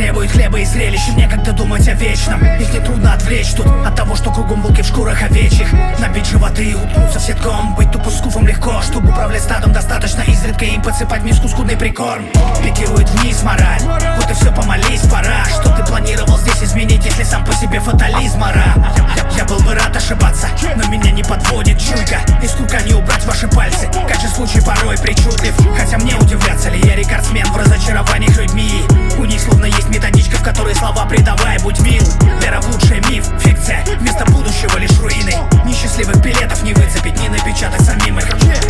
требует хлеба и зрелищ, и некогда думать о вечном. Их не трудно отвлечь тут от того, что кругом волки в шкурах овечьих. Набить животы и уткнуться в сетком. Быть тупо скуфом легко, чтобы управлять стадом, достаточно изредка им подсыпать в миску скудный прикорм. Пикирует вниз мораль, вот и все, помолись, пора. Что ты планировал здесь изменить, если сам по себе фатализм, ора? Я был бы рад ошибаться, но меня не подводит чуйка. Из курка не убрать ваши пальцы, как же случай порой причудлив. Хотя мне удивляться ли, я рекордсмен в разочарованиях людьми. У них словно есть методичка, в которой слова придавай, будь мил. Вера в лучший миф, фикция, вместо будущего лишь руины. Несчастливых билетов не выцепить, не напечатать самим их.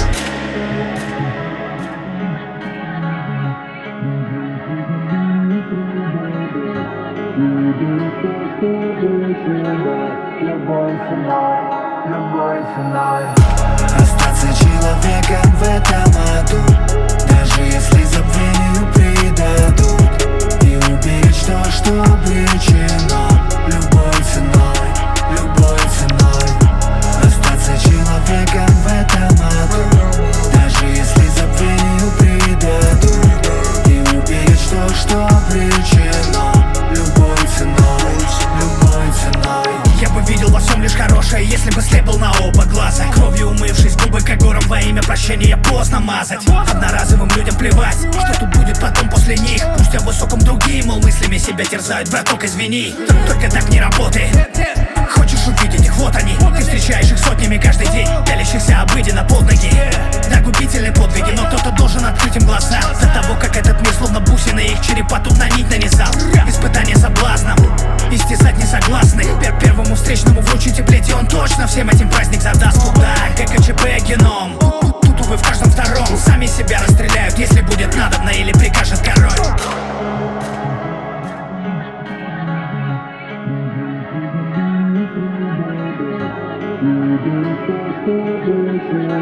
Остаться человеком в этом аду, даже если забвению предадут, и уберечь то, что обречено, любой ценой, любой ценой. Остаться человеком в этом аду, даже если забвению предадут, и уберечь то, что обречено, любой ценой, любой ценой. Я бы видел во всем лишь хорошее, если бы слеп был на оба глаза. Кровью умывшись, губы как гором во имя прощения поздно мазать. Одноразовым людям плевать, что тут будет потом после них. Пусть о высоком другие, мол, мыслями себя терзают, браток, извини. Только так не работает. Хочешь увидеть их, вот они. Ты встречаешь их сотнями каждый день, пялящихся обыденно под ноги. Да, губительные подвиги, но кто-то должен открыть им глаза. До того, как этот мир словно бусины их черепа тут на нить нанизал. Испытание соблазном, истязать несогласных. Первому встречному вручите плеть, и он точно всем этим праздник задаст. Куда? ГКЧП геном. Тут, увы, в каждом втором. Сами себя расстреляют, если будет надобно или прикажет король.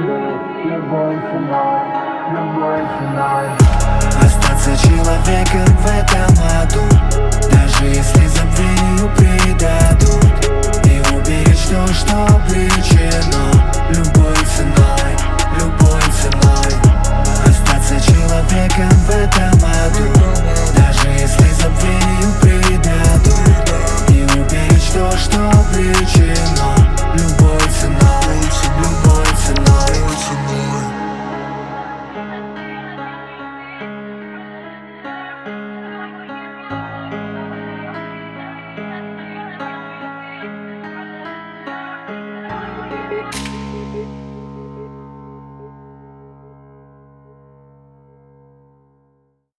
Остаться человеком